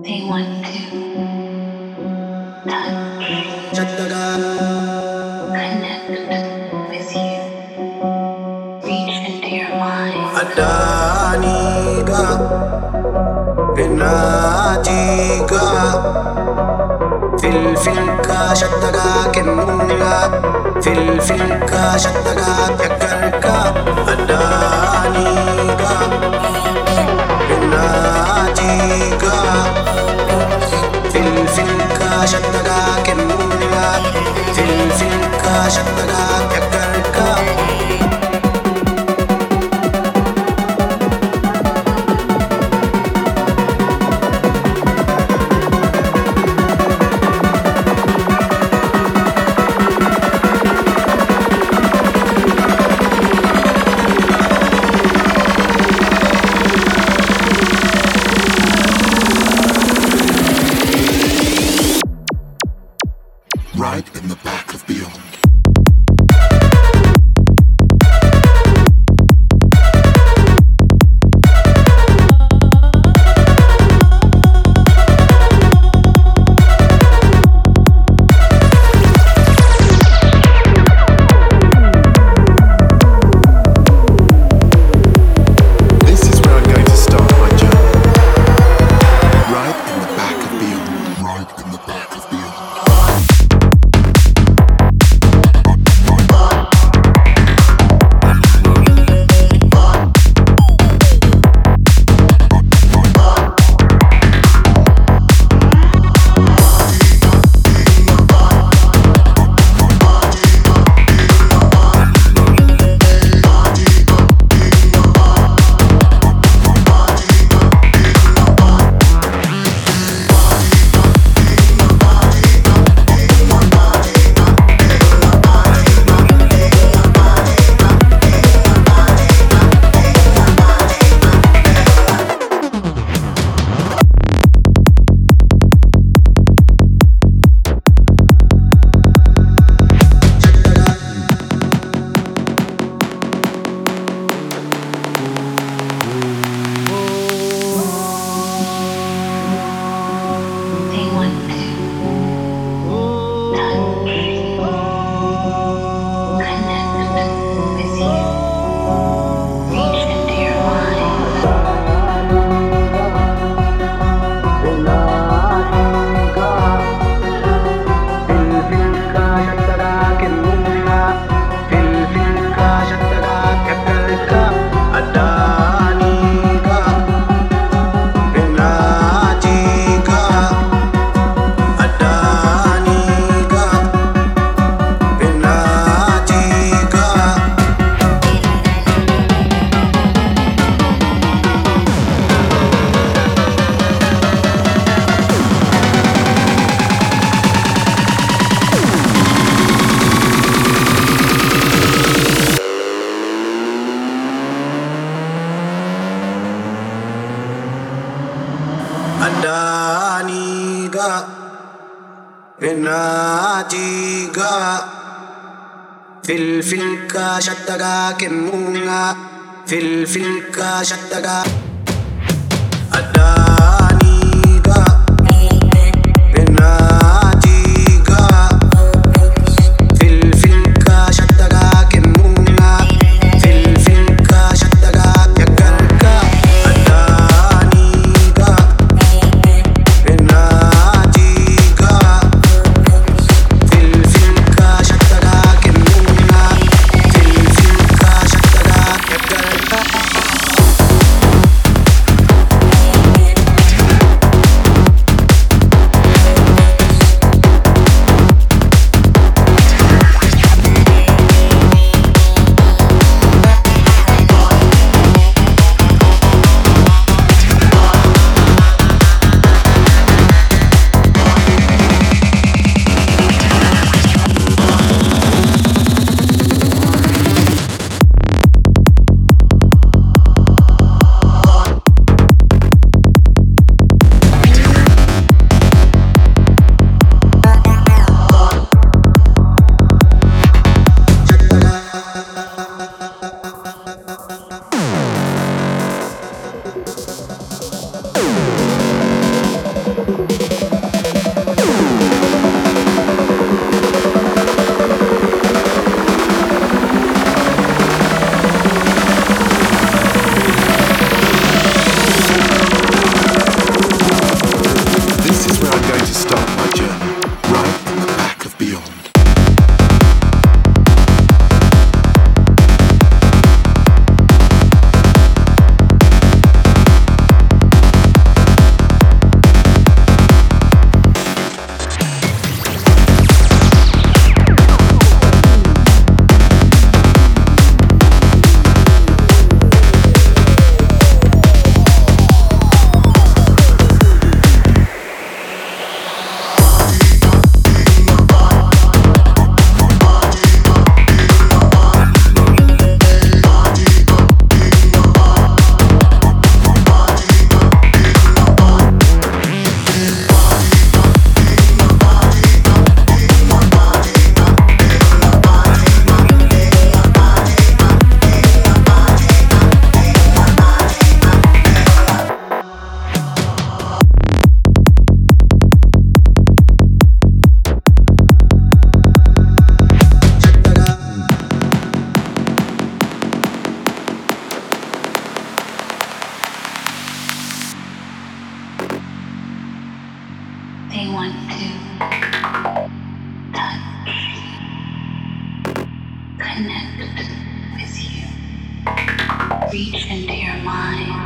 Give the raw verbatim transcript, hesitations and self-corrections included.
They want to touch, connect with you, reach into your mind. Adaniga, Benajiga, Fil fil ka shattaga kenunga, Fil fil ka shattaga kyakarka. Adaniga, Benajiga, Fil fil ka shattaga kenunga, Fil fil ka shattaga kyakarka. Right in the back of Beyond. This is where I'm going to start my journey. Right in the back of Beyond. Right in the back of Beyond. They want to touch, connect with you, reach into your mind. Adaniga, Benajiga, Fil fil ka shattaga kenunga, Fil fil ka shattaga. Adaniga, Benajiga, Fil fil ka shattaga kenunga, Fil fil ka shattaga kyakarka. Adaniga, Benajiga, Fil fil ka shattaga kenunga, Fil fil ka shattaga kyakarka. connect with you. Reach into your mind.